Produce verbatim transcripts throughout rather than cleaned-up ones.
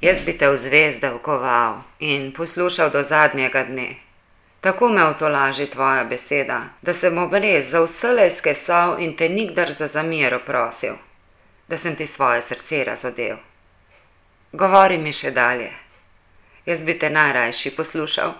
Jaz bi te v zvezde vkoval in poslušal do zadnjega dne. Tako me utolaži tvoja beseda, da sem obres za vselej skesal in te nikdar za zamero prosil, da sem ti svoje srce razodel. Govori mi še dalje, jaz bi te najrajši poslušal.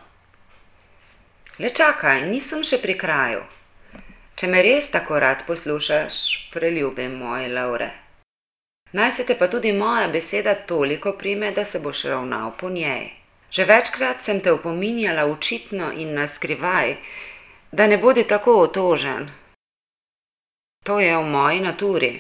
Le čakaj, nisem še pri kraju. Če me res tako rad poslušaš, preljubim moje Lovre. Naj se te pa tudi moja beseda toliko prime, da se boš ravnal po njej. Že večkrat sem te opominjala očitno in naskrivaj, da ne bodi tako otožen. To je v moji naturi.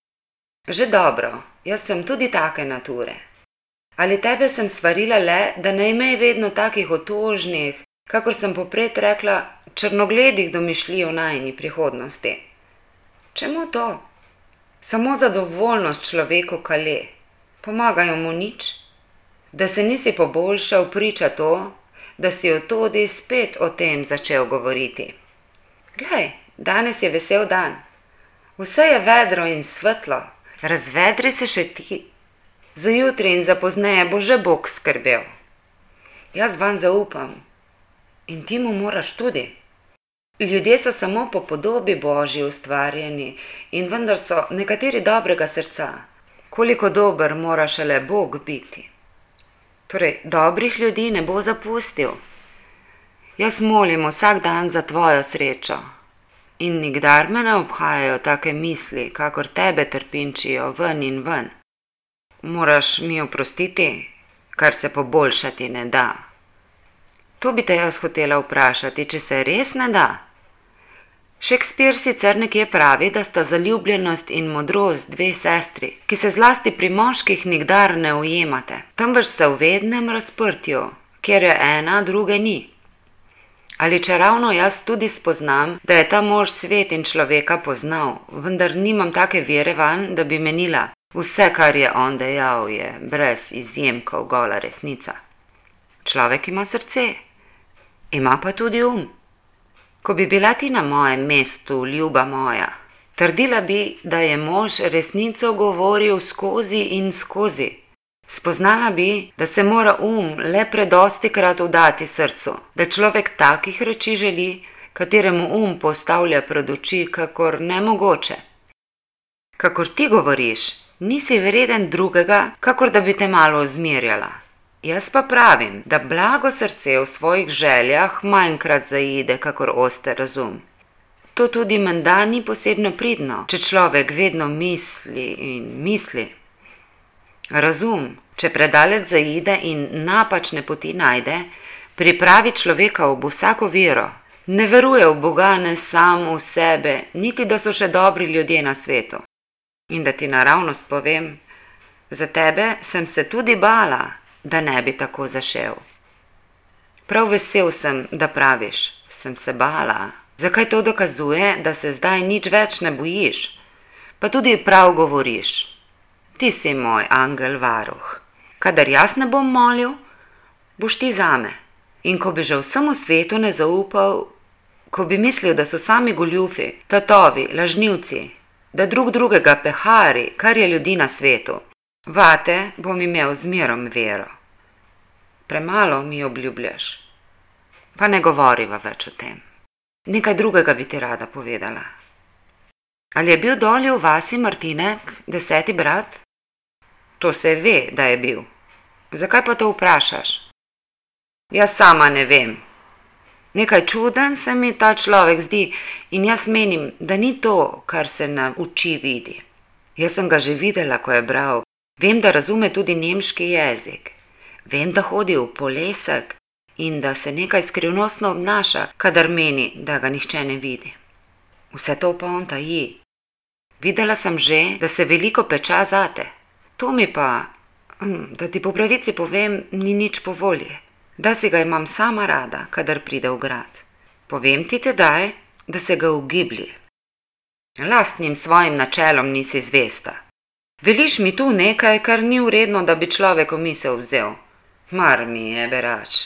Že dobro, jaz sem tudi take nature. Ali tebe sem svarila le, da ne imej vedno takih otožnih, kakor sem popred rekla, črnogledih domišljij o najini prihodnosti. Čemu to? Samo zadovoljnost človeku kale. Pomagajo mu nič? Da se nisi poboljšal, priča to, da si o todi spet o tem začel govoriti. Glej, danes je vesel dan. Vse je vedro in svetlo. Razvedri se še ti. Za jutri in za pozneje bo že Bog skrbel. Jaz vanj zaupam. In ti mu moraš tudi. Ljudje so samo po podobi Božji ustvarjeni in vendar so nekateri dobrega srca. Koliko dober mora šele Bog biti. Torej, dobrih ljudi ne bo zapustil. Jaz molim vsak dan za tvojo srečo. In nikdar me ne obhajajo take misli, kakor tebe trpinčijo ven in ven. Moraš mi oprostiti, kar se poboljšati ne da. To bi te jaz hotela vprašati, če se res ne da. Shakespeare sicer nekje pravi, da sta zaljubljenost in modrost dve sestri, ki se zlasti pri moških nikdar ne ujemate, temveč sta v vednem razprtju, kjer je ena, druge ni. Ali če ravno jaz tudi spoznam, da je ta mož svet in človeka poznal, vendar nimam take vere vanj, da bi menila, vse, kar je on dejal, je brez izjemkov gola resnica. Človek ima srce, ima pa tudi um. Ko bi bila ti na mojem mestu, ljuba moja, trdila bi, da je mož resnico govoril skozi in skozi. Spoznala bi, da se mora um le predostikrat vdati srcu, da človek takih reči želi, kateremu um postavlja pred oči kakor nemogoče. Kakor ti govoriš, nisi vreden drugega, kakor da bi te malo zmerjala. Jaz pa pravim, da blago srce v svojih željah manjkrat zaide, kakor oster razum. To tudi menda ni posebno pridno, če človek vedno misli in misli. Razum, če predaleč zaide in napačne poti najde, pripravi človeka ob vsako vero. Ne veruje v Boga, ne sam v sebe, niti da so še dobri ljudje na svetu. In da ti naravnost povem, za tebe sem se tudi bala, da ne bi tako zašel. Prav vesel sem, da praviš, sem se bala. Zakaj to dokazuje, da se zdaj nič več ne bojiš? Pa tudi prav govoriš. Ti si moj angel varuh. Kadar jaz ne bom molil, boš ti zame. In ko bi že vsemu svetu ne zaupal, ko bi mislil, da so sami goljufi, tatovi, lažnivci, da drug drugega pehari, kar je ljudi na svetu, vate bom imel zmerom vero. Premalo mi obljubljaš. Pa ne govoriva več o tem. Nekaj drugega bi ti rada povedala. Ali je bil dolje v vasi Martinek, deseti brat? To se ve, da je bil. Zakaj pa to vprašaš? Jaz sama ne vem. Nekaj čuden se mi ta človek zdi in jaz menim, da ni to, kar se na oči vidi. Jaz sem ga že videla, ko je bral. Vem, da razume tudi nemški jezik. Vem, da hodi v polesek in da se nekaj skrivnostno obnaša, kadar meni, da ga nihče ne vidi. Vse to pa on taji. Videla sem že, da se veliko peča zate. To mi pa, da ti po pravici povem, ni nič po volji. Da si ga imam sama rada, kadar pride v grad. Povem ti tedaj, da se ga ugiblji. Lastnim svojim načelom nisi zvesta. Veliš mi tu nekaj, kar ni vredno, da bi človek v misel vzel. Mar mi je berač.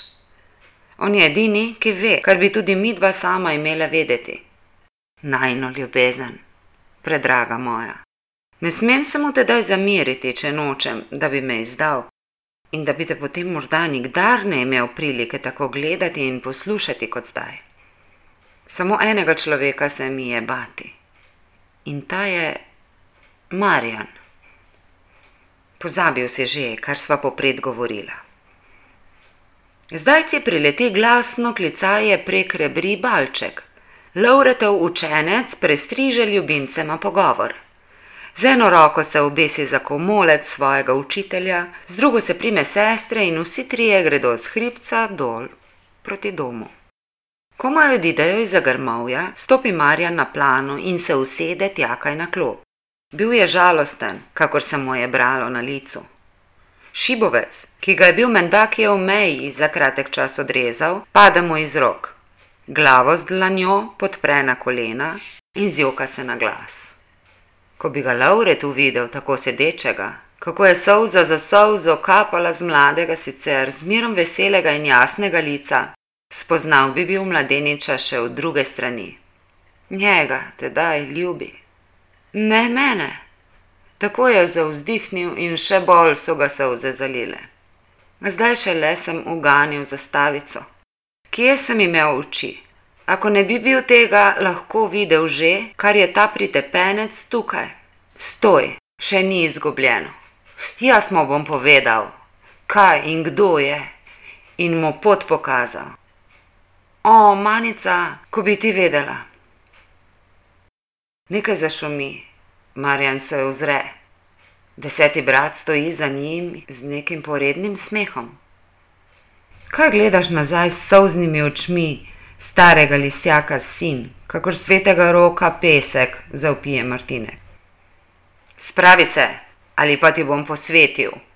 On je edini, ki ve, kar bi tudi midva sama imela vedeti. Najino ljubezen, predraga moja. Ne smem se mu tedaj zameriti, če nočem, da bi me izdal. in da bi te potem morda nikdar ne imel prilike tako gledati in poslušati kot zdaj. Samo enega človeka se mi je bati. In ta je Marjan. Pozabil si že, kar sva popred govorila. Zdaj ci prileti glasno klicaje prek rebri Balček. Lovretov učenec prestriže ljubimcema pogovor. Z eno roko se obesi za komolec svojega učitelja, z drugo se prime sestre in vsi trije gredo z hribca dol proti domu. Komaj odidejo iz Grmovja, stopi Marjan na plano in se usede tjakaj na klop. Bil je žalosten, kakor se mu je bralo na licu. Šibovec, ki ga je bil menda kje v meji za kratek čas odrezal, pade mu iz rok. Glavo z dlanjo podpre na kolena in zjoka se na glas. Ko bi ga Lovret uvidel tako sedečega, kako je solza za solzo kapala z mladega sicer zmerom veselega in jasnega lica, spoznal bi bil mladeniča še od druge strani. Njega tedaj ljubi. Ne mene. Tako je zavzdihnil in še bolj so ga solze zalile. Zdaj šele sem uganil zastavico. Kje sem imel oči? Ako ne bi bil tega lahko videl že, kar je ta pritepenec tukaj. Stoj, še ni izgubljeno. Jaz mu bom povedal, kaj in kdo je, in mu pot pokazal. O, Manica, ko bi ti vedela. Nekaj zašumi, Marjan se ozre. Deseti brat stoji za njim z nekim porednim smehom. Kaj gledaš nazaj s solznimi očmi, starega lisjaka sin, kakor svetega roka pesek, zavpije Martinek. Spravi se, ali pa ti bom posvetil,